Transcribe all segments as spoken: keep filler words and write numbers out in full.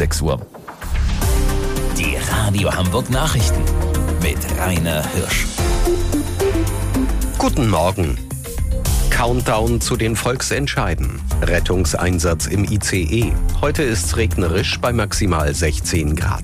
sechs Uhr. Die Radio Hamburg Nachrichten mit Rainer Hirsch. Guten Morgen. Countdown zu den Volksentscheiden. Rettungseinsatz im I C E. Heute ist's regnerisch bei maximal sechzehn Grad.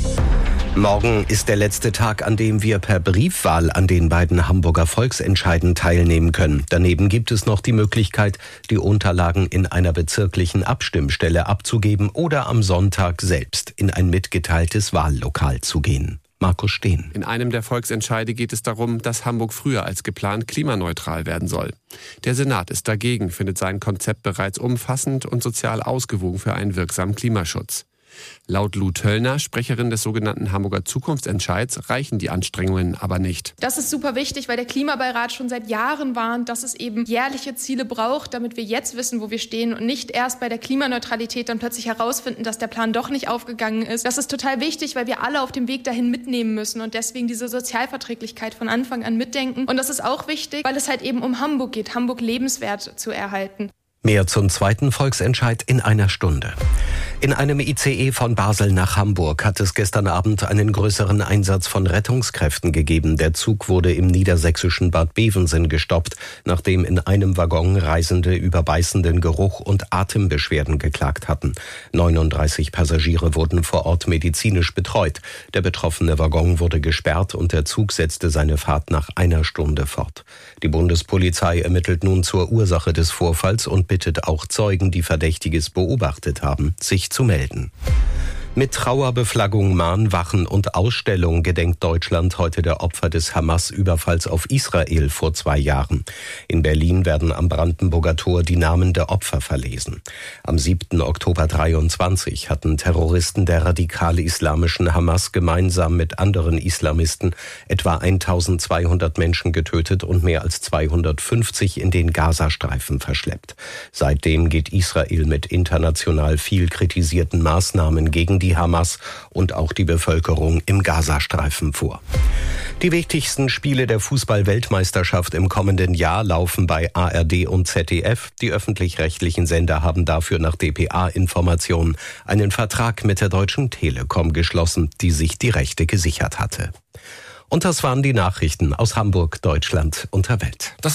Morgen ist der letzte Tag, an dem wir per Briefwahl an den beiden Hamburger Volksentscheiden teilnehmen können. Daneben gibt es noch die Möglichkeit, die Unterlagen in einer bezirklichen Abstimmstelle abzugeben oder am Sonntag selbst in ein mitgeteiltes Wahllokal zu gehen. Markus Steen. In einem der Volksentscheide geht es darum, dass Hamburg früher als geplant klimaneutral werden soll. Der Senat ist dagegen, findet sein Konzept bereits umfassend und sozial ausgewogen für einen wirksamen Klimaschutz. Laut Lou Töllner, Sprecherin des sogenannten Hamburger Zukunftsentscheids, reichen die Anstrengungen aber nicht. Das ist super wichtig, weil der Klimabeirat schon seit Jahren warnt, dass es eben jährliche Ziele braucht, damit wir jetzt wissen, wo wir stehen und nicht erst bei der Klimaneutralität dann plötzlich herausfinden, dass der Plan doch nicht aufgegangen ist. Das ist total wichtig, weil wir alle auf dem Weg dahin mitnehmen müssen und deswegen diese Sozialverträglichkeit von Anfang an mitdenken. Und das ist auch wichtig, weil es halt eben um Hamburg geht, Hamburg lebenswert zu erhalten. Mehr zum zweiten Volksentscheid in einer Stunde. In einem I C E von Basel nach Hamburg hat es gestern Abend einen größeren Einsatz von Rettungskräften gegeben. Der Zug wurde im niedersächsischen Bad Bevensen gestoppt, nachdem in einem Waggon Reisende über beißenden Geruch und Atembeschwerden geklagt hatten. neununddreißig Passagiere wurden vor Ort medizinisch betreut. Der betroffene Waggon wurde gesperrt und der Zug setzte seine Fahrt nach einer Stunde fort. Die Bundespolizei ermittelt nun zur Ursache des Vorfalls und bittet auch Zeugen, die Verdächtiges beobachtet haben, sich zu melden. Mit Trauerbeflaggung, Mahnwachen und Ausstellung gedenkt Deutschland heute der Opfer des Hamas-Überfalls auf Israel vor zwei Jahren. In Berlin werden am Brandenburger Tor die Namen der Opfer verlesen. Am siebten Oktober dreiundzwanzig hatten Terroristen der radikal-islamischen Hamas gemeinsam mit anderen Islamisten etwa eintausendzweihundert Menschen getötet und mehr als zweihundertfünfzig in den Gazastreifen verschleppt. Seitdem geht Israel mit international viel kritisierten Maßnahmen gegen die die Hamas und auch die Bevölkerung im Gazastreifen vor. Die wichtigsten Spiele der Fußball-Weltmeisterschaft im kommenden Jahr laufen bei A R D und Z D F. Die öffentlich-rechtlichen Sender haben dafür nach D P A-Informationen einen Vertrag mit der Deutschen Telekom geschlossen, die sich die Rechte gesichert hatte. Und das waren die Nachrichten aus Hamburg, Deutschland und der Welt. Das